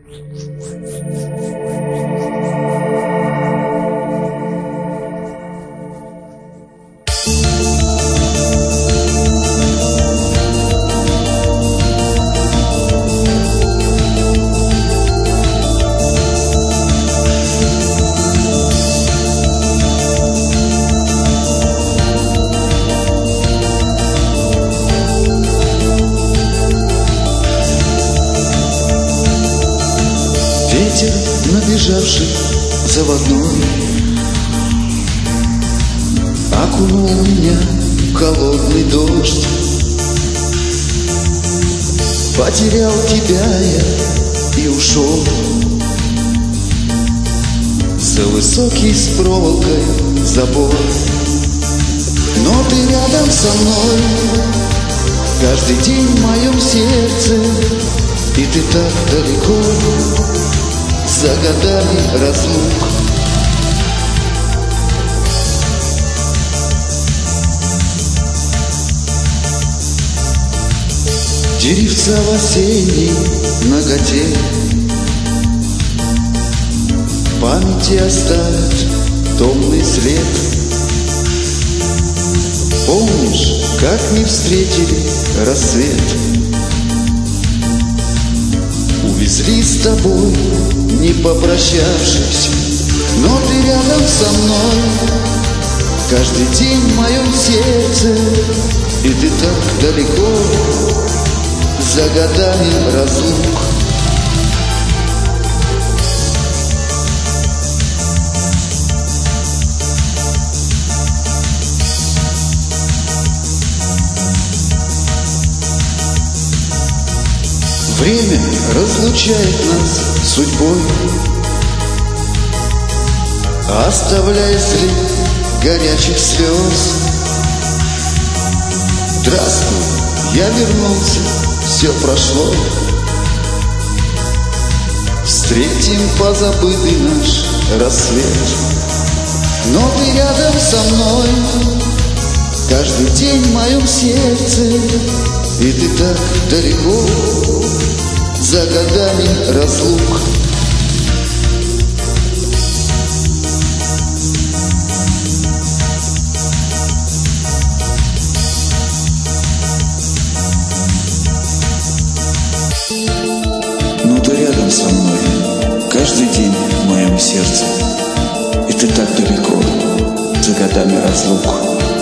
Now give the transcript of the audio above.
Ветер, набежавший заводной, окунул меня в холодный дождь. Потерял тебя я и ушел за высокий с проволокой забор. Но ты рядом со мной каждый день в моем сердце, и ты так далеко за годами разлук. Деревца в осенней наготе в памяти оставят томный след. Помнишь, как мы встретили рассвет? Увезли с тобой, не попрощавшись, но ты рядом со мной каждый день в моем сердце, и ты так далеко за годами разлук. Время разлучает нас судьбой, оставляя след горячих слез. Здравствуй, я вернулся, все прошло. Встретим позабытый наш рассвет. Но ты рядом со мной каждый день в моем сердце, и ты так далеко за годами разлук. Но ты рядом со мной каждый день в моем сердце, и ты так далеко за годами разлук.